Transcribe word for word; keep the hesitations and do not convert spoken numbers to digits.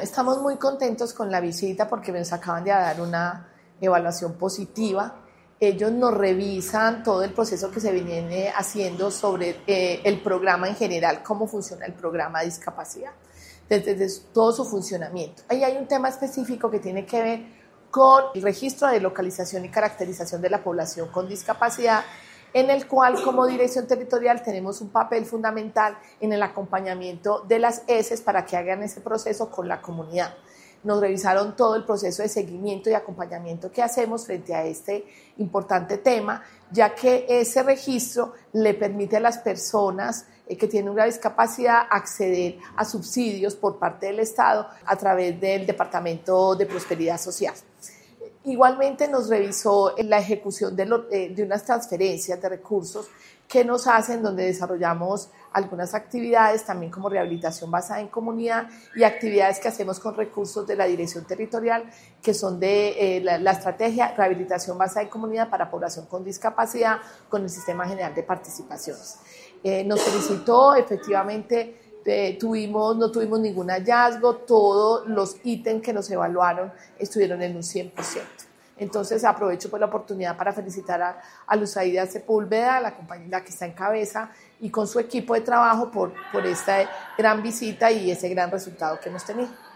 Estamos muy contentos con la visita porque nos acaban de dar una evaluación positiva. Ellos nos revisan todo el proceso que se viene haciendo sobre eh, el programa en general, cómo funciona el programa de discapacidad, desde, desde todo su funcionamiento. Ahí hay un tema específico que tiene que ver con el registro de localización y caracterización de la población con discapacidad, en el cual como dirección territorial tenemos un papel fundamental en el acompañamiento de las E S para que hagan ese proceso con la comunidad. Nos revisaron todo el proceso de seguimiento y acompañamiento que hacemos frente a este importante tema, ya que ese registro le permite a las personas que tienen una discapacidad acceder a subsidios por parte del Estado a través del Departamento de Prosperidad Social. Igualmente nos revisó la ejecución de, lo, de unas transferencias de recursos que nos hacen, donde desarrollamos algunas actividades, también como rehabilitación basada en comunidad y actividades que hacemos con recursos de la dirección territorial, que son de eh, la, la estrategia rehabilitación basada en comunidad para población con discapacidad con el Sistema General de Participaciones. Eh, nos felicitó, efectivamente, Eh, tuvimos, no tuvimos ningún hallazgo, todos los ítems que nos evaluaron estuvieron en un cien por ciento. Entonces aprovecho por la oportunidad para felicitar a, a Luzaida Sepúlveda, la compañera que está en cabeza, y con su equipo de trabajo por, por esta gran visita y ese gran resultado que hemos tenido.